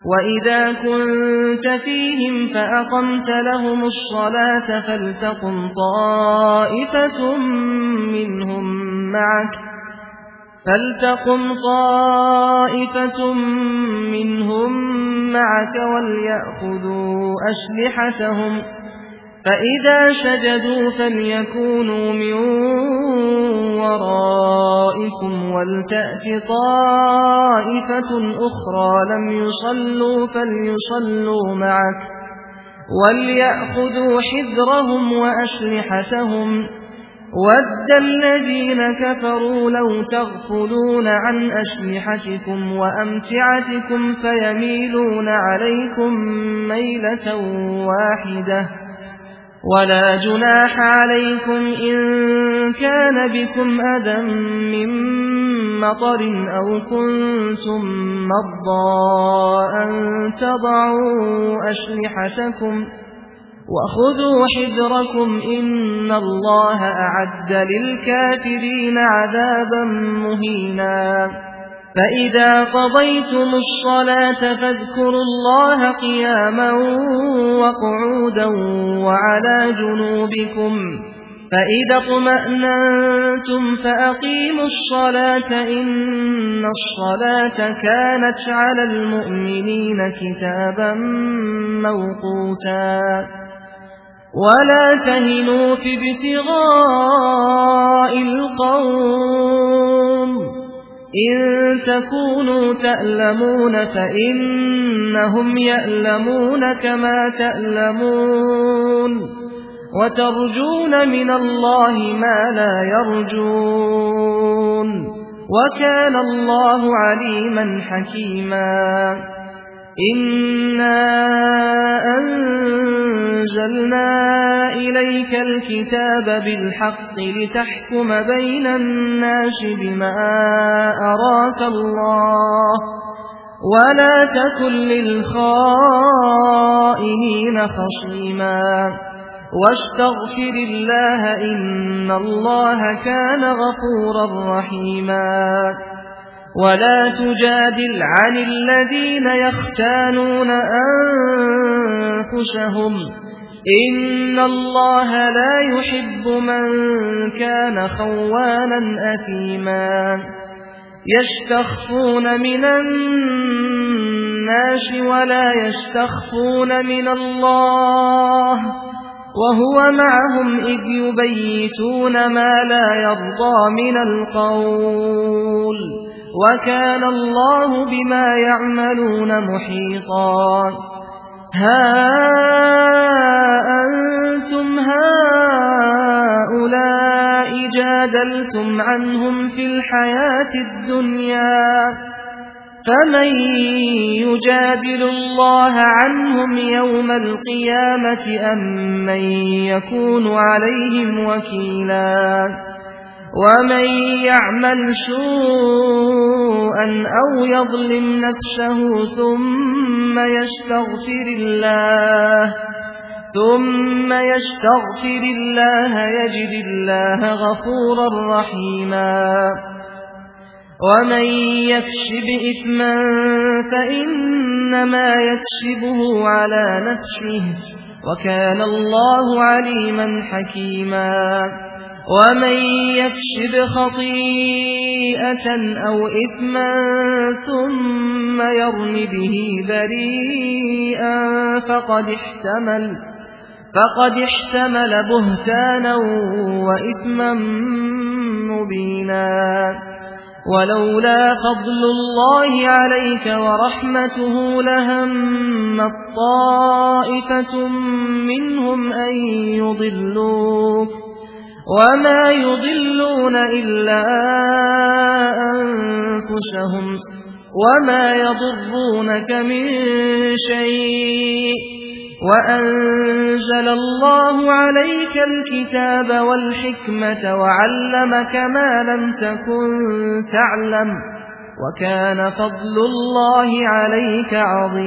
وَإِذَا كُنتَ فِيهِمْ فَأَقَمْتَ لَهُمُ الصَّلَاةَ فَلْتَقُمْ طَائِفَةٌ مِّنْهُم مَّعَكَ وَلْيَأْخُذُوا أَسْلِحَتَهُمْ ۖ فَإِذَا سَجَدُوا فَلْيَكُونُوا مِن وَرَائِكُمْ وَلْتَأْتِ طَائِفَةٌ أُخْرَىٰ لَمْ يُصَلُّوا فَلْيُصَلُّوا مَعَكَ وَلْيَأْخُذُوا حِذْرَهُمْ وَأَسْلِحَتَهُمْ ۗ وَدَّ الَّذِينَ كَفَرُوا لَوْ تَغْفُلُونَ عَنْ أَسْلِحَتِكُمْ وَأَمْتِعَتِكُمْ فَيَمِيلُونَ عَلَيْكُم مَّيْلَةً وَاحِدَةً ۚ وَلَا جُنَاحَ عَلَيْكُمْ إِن كَانَ بِكُمْ أَذًى مِّن مَّطَرٍ أَوْ كُنتُم مَّرْضَىٰ أَن تَضَعُوا أَسْلِحَتَكُمْ ۖ وَخُذُوا حِذْرَكُمْ إِنَّ اللَّهَ أَعَدَّ لِلْكَافِرِينَ عَذَابًا مُّهِينًا فَإِذَا قَضَيْتُمُ الصَّلَاةَ فَاذْكُرُوا اللَّهَ قِيَامًا وَقُعُودًا وَعَلَىٰ جُنُوبِكُمْ ۚ فَإِذَا اطْمَأْنَنتُمْ فَأَقِيمُوا الصَّلَاةَ ۚ إِنَّ الصَّلَاةَ كَانَتْ عَلَى الْمُؤْمِنِينَ كِتَابًا مَّوْقُوتًا وَلَا تَهِنُوا فِي ابْتِغَاءِ الْقَوْمِ ۖ إِن تَكُونُوا تَأْلَمُونَ فَإِنَّهُمْ يَأْلَمُونَ كَمَا تَأْلَمُونَ وَتَرْجُونَ مِنَ اللَّهِ مَا لَا يَرْجُونَ ۗ وَكَانَ اللَّهُ عَلِيمًا حَكِيمًا إِنَّا أَنزَلْنَا إِلَيْكَ الْكِتَابَ بِالْحَقِّ لِتَحْكُمَ بَيْنَ النَّاسِ بِمَا أَرَاكَ اللَّهُ ۚ وَلَا تَكُن لِّلْخَائِنِينَ خَصِيمًا وَاسْتَغْفِرِ اللَّهَ ۖ إِنَّ اللَّهَ كَانَ غَفُورًا رَّحِيمًا وَلَا تُجَادِلْ عَنِ الَّذِينَ يَخْتَانُونَ أَنفُسَهُمْ ۚ إِنَّ اللَّهَ لَا يُحِبُّ مَن كَانَ خَوَّانًا أَثِيمًا يَسْتَخْفُونَ مِنَ النَّاسِ وَلَا يَسْتَخْفُونَ مِنَ اللَّهِ وَهُوَ مَعَهُمْ إِذْ يُبَيِّتُونَ مَا لَا يَرْضَىٰ مِنَ الْقَوْلِ ۚ وَكَانَ اللَّهُ بِمَا يَعْمَلُونَ مُحِيطًا هَا أَنتُمْ هَٰؤُلَاءِ جَادَلْتُمْ عَنْهُمْ فِي الْحَيَاةِ الدُّنْيَا فَمَن يُجَادِلُ اللَّهَ عَنْهُمْ يَوْمَ الْقِيَامَةِ أَم مَّن يَكُونُ عَلَيْهِمْ وَكِيلًا وَمَن يَعْمَلْ سُوءًا أَوْ يَظْلِمْ نَفْسَهُ ثُمَّ يَسْتَغْفِرِ اللَّهَ يَجِدِ اللَّهَ غَفُورًا رَّحِيمًا وَمَن يَكْسِبْ إِثْمًا فَإِنَّمَا يَكْسِبُهُ عَلَىٰ نَفْسِهِ ۚ وَكَانَ اللَّهُ عَلِيمًا حَكِيمًا وَمَن يَكْسِبْ خَطِيئَةً أَوْ إِثْمًا ثُمَّ يَرْمِ بِهِ بَرِيئًا فَقَدِ احْتَمَلَ بُهْتَانًا وَإِثْمًا مُّبِينًا وَلَوْلَا فَضْلُ اللَّهِ عَلَيْكَ وَرَحْمَتُهُ لَهَمَّت طَّائِفَةٌ مِّنْهُمْ أَن يُضِلُّوكَ وَمَا يُضِلُّونَ إِلَّا أَنفُسَهُمْ وَمَا يَضُرُّونَكَ مِن شَيْءٍ ۚ وَأَنزَلَ اللَّهُ عَلَيْكَ الْكِتَابَ وَالْحِكْمَةَ وَعَلَّمَكَ مَا لَمْ تَكُن تَعْلَمُ ۚ وَكَانَ فَضْلُ اللَّهِ عَلَيْكَ عَظِيمًا